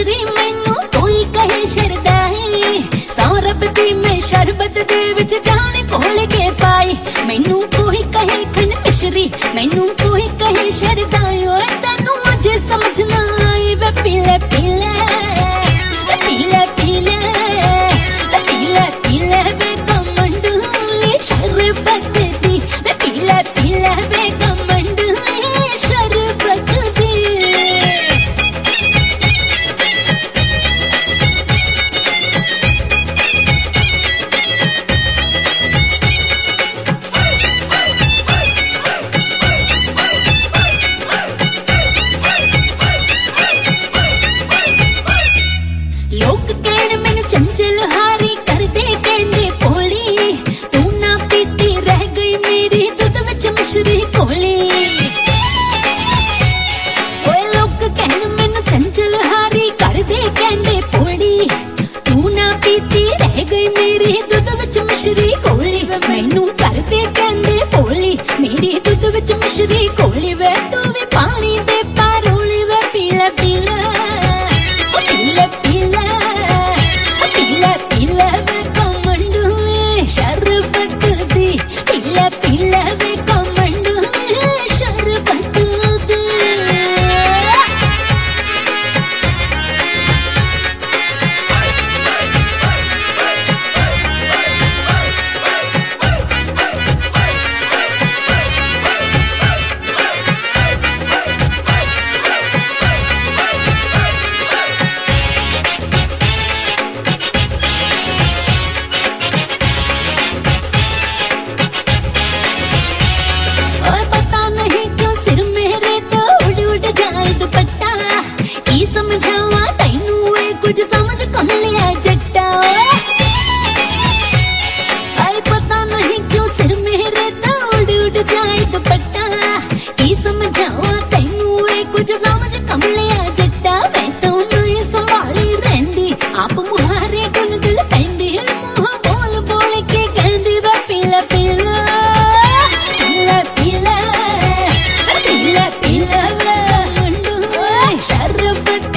मिश्री मैनू कोई कहे शरदाई, सौरभ दी मैं शरबत दे विच जान घोल के पाई। मैनू कोई कहे खन मिश्री, मैनू कोई कहे शरदाई, ओए तैनू अजे समझ ना आई। वे पीले पीले पीले पीले पीले पीले वे कमंडली शरबत दी, वे पीले पीले वे कमंडली शरबत दी। लोग कहण मैनू चंचल हारी कर दे कहंदे भोली, तू ना पीती रह गई मेरी दूध विच मिश्री घोली। ओए लोग कहण मैनू चंचल हारी कर दे कहंदे भोली, तू ना पीती रह गई मेरी दूध विच मिश्री घोली। वे मैनू कर दे कहंदे भोली, मेरी दूध विच मिश्री घोली। वे तू भी पानी दे पारोली, वे पीला पीला पीला पीला पीला पीला वे कमंडली शरबत दी, पीला पीला वे कमंडली शरबत दी। ओए पता नहीं क्यों सिर मेरे तो उड़ उड़ जाए दुपट्टा, की समझावा तैनू ए कुछ समझ कम लिया जट्टा। ओए पता नहीं क्यों सिर मेरे तो उड़ उड़ जाए दुपट्टा, की समझावा तैनू ए कुछ समझ कम लिया जट्टा। मैं तो नहीं संभाली रहंदी आप मुहारे गुन दिल पैंदी, मुंह बोल बोल के कहंदी वे पीला पीला पीला पीला पीला पीला वे कमंडली शरबत